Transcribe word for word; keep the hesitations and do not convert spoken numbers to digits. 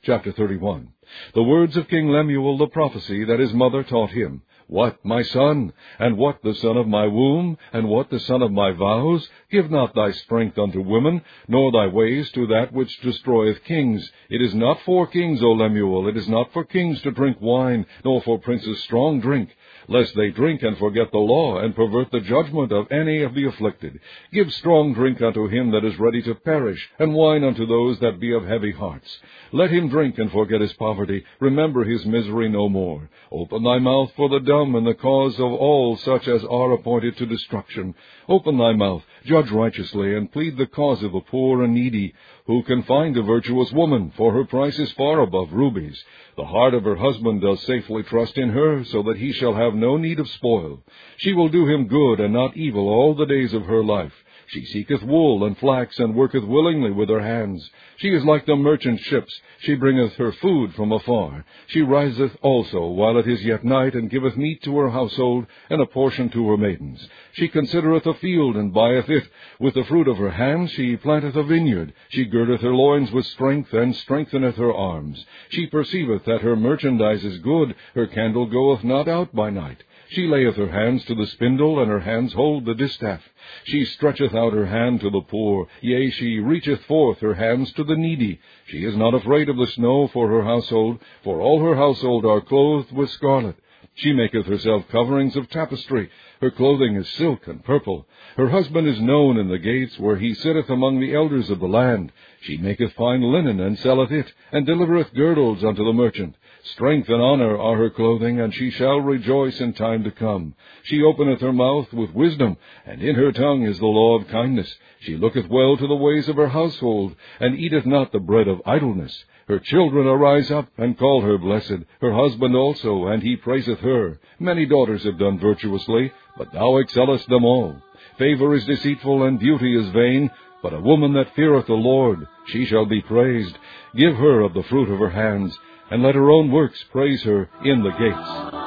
Chapter thirty-one. The words of King Lemuel, the prophecy that his mother taught him. What, my son? And what the son of my womb? And what the son of my vows? Give not thy strength unto women, nor thy ways to that which destroyeth kings. It is not for kings, O Lemuel, it is not for kings to drink wine, nor for princes strong drink, lest they drink and forget the law, and pervert the judgment of any of the afflicted. Give strong drink unto him that is ready to perish, and wine unto those that be of heavy hearts. Let him drink and forget his poverty, remember his misery no more. Open thy mouth for the dumb, and the cause of all such as are appointed to destruction. Open thy mouth, judge righteously, and plead the cause of the poor and needy. Who can find a virtuous woman? For her price is far above rubies. The heart of her husband does safely trust in her, so that he shall have no need of spoil. She will do him good and not evil all the days of her life. She seeketh wool and flax, and worketh willingly with her hands. She is like the merchant ships. She bringeth her food from afar. She riseth also while it is yet night, and giveth meat to her household, and a portion to her maidens. She considereth a field, and buyeth it. With the fruit of her hands she planteth a vineyard. She girdeth her loins with strength, and strengtheneth her arms. She perceiveth that her merchandise is good. Her candle goeth not out by night. She layeth her hands to the spindle, and her hands hold the distaff. She stretcheth out her hand to the poor, yea, she reacheth forth her hands to the needy. She is not afraid of the snow for her household, for all her household are clothed with scarlet. She maketh herself coverings of tapestry. Her clothing is silk and purple. Her husband is known in the gates, where he sitteth among the elders of the land. She maketh fine linen, and selleth it, and delivereth girdles unto the merchant. Strength and honor are her clothing, and she shall rejoice in time to come. She openeth her mouth with wisdom, and in her tongue is the law of kindness. She looketh well to the ways of her household, and eateth not the bread of idleness. Her children arise up, and call her blessed, her husband also, and he praiseth her. Many daughters have done virtuously, but thou excellest them all. Favor is deceitful, and beauty is vain, but a woman that feareth the Lord, she shall be praised. Give her of the fruit of her hands, and let her own works praise her in the gates.